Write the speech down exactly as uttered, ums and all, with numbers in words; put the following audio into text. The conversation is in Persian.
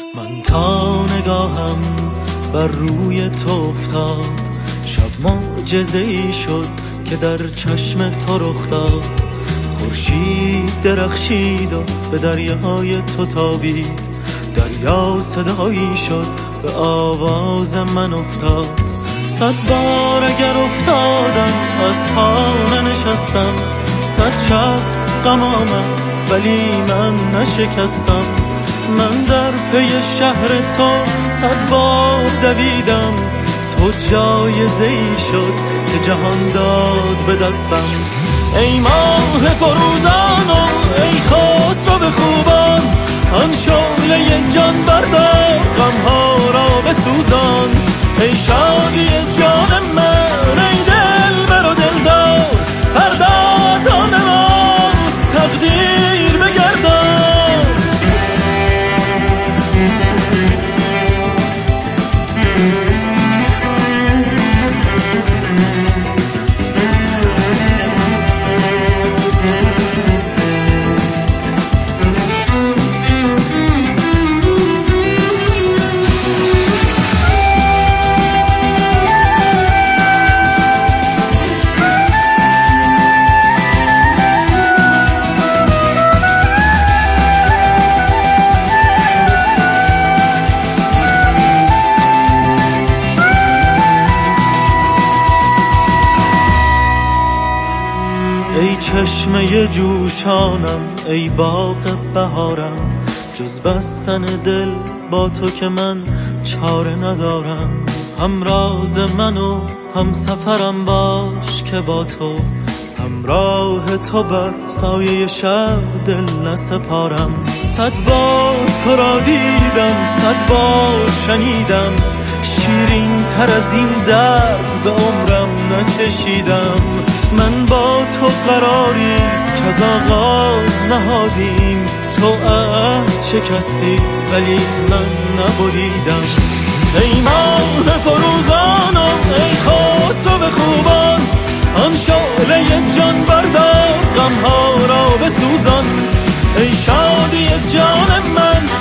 من تا نگاهم بر روی تو افتاد، شب معجزه‌ای شد که در چشم تو رخ داد. خورشید درخشید و به دریای تو تابید، دریا صدایی شد به آواز من افتاد. صد بار اگر افتادم از پا ننشستم، صد شب غم آمد ولی من نشکستم. من در پی شهر تو صد بار دویدم، تو جایزه‌ای شد که جهان داد به دستم. ای ماه فروزان و ای خسرو خوبان، آن شعله جان بردار غمها را بسوزان. ای شادی جان من ای دلبر و دلدار، فردا از آن ماست تقدیر بگردان. ای چشمه جوشانم ای باغ بهارم، جز بستن دل با تو که من چاره ندارم. همراز من و هم سفرم باش که با تو، همراه تو بر سایه شب دل نسپارم. صد بار تو را دیدم صد بار شنیدم، شیرین تر از این درد به عمرم نچشیدم. من با تو قراریست که از آغاز نهادیم، تو عهد شکستی ولی من نبریدم. ای ماه فروزان و ای خسرو خوبان، آن شعله جان بردار غمها را بسوزان. ای شادی جان من